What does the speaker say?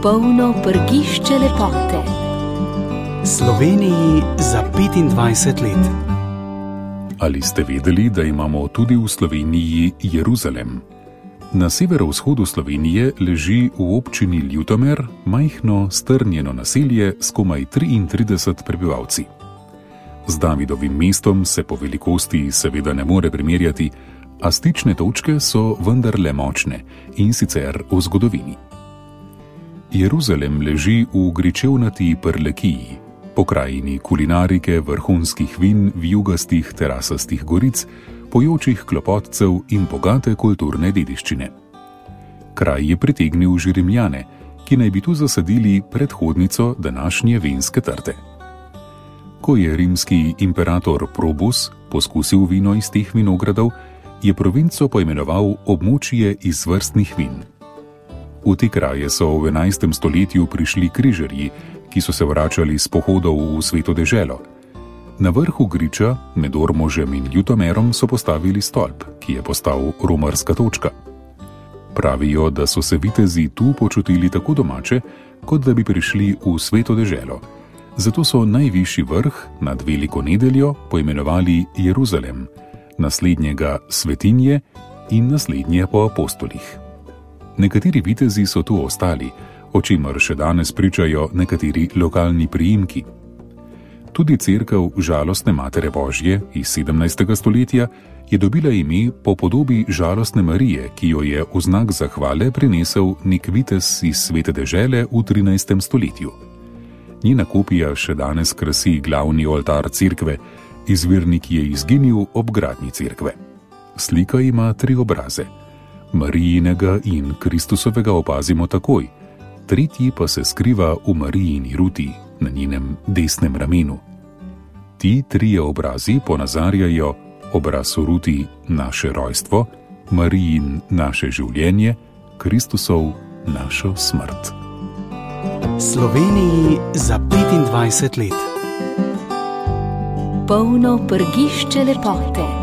Polno prgišče lepote. Sloveniji za 25 let. Ali ste vedeli, da imamo tudi v Sloveniji Jeruzalem? Na severovzhodu Slovenije leži v občini Ljutomer majhno strnjeno naselje s komaj 33 prebivalci. Z Davidovim mestom se po velikosti seveda ne more primerjati, a stične točke so vendarle močne, in sicer v zgodovini. Jeruzalem leži v gričevnati Prlekiji, pokrajini kulinarike, vrhunskih vin, vijugastih terasastih goric, pojočih klopotcev in bogate kulturne dediščine. Kraj je pritegnil že Rimljane, ki naj bi tu zasadili predhodnico današnje vinske trte. Ko je rimski imperator Probus poskusil vino iz teh vinogradov, je provinco poimenoval območje izvrstnih vin. V te kraje so v 11. stoletju prišli križarji, ki so se vračali s pohodov v Sveto deželo. Na vrhu griča, med Ormožem in Ljutomerom, so postavili stolp, ki je postal romarska točka. Pravijo, da so se vitezi tu počutili tako domače, kot da bi prišli v Sveto deželo. Zato so najvišji vrh nad Veliko nedeljo poimenovali Jeruzalem, naslednjega Svetinje in naslednje po apostolih. Nekateri vitezi so tu ostali, o čemer še danes pričajo nekateri lokalni priimki. Tudi cerkev Žalostne Matere Božje iz 17. stoletja je dobila ime po podobi Žalostne Marije, ki jo je v znak zahvale prinesel nek vitez iz Svete dežele v 13. stoletju. Njena kopija še danes krasi glavni oltar cerkve, izvirnik je izginil ob gradnji cerkve. Slika ima 3 obraze. Marijinega in Kristusovega opazimo takoj, tretji pa se skriva v Marijini ruti, na njenem desnem ramenu. Ti 3 obrazi ponazarjajo obraz v ruti naše rojstvo, Marijin naše življenje, Kristusov našo smrt. Sloveniji za 25 let. Polno prgišče lepote.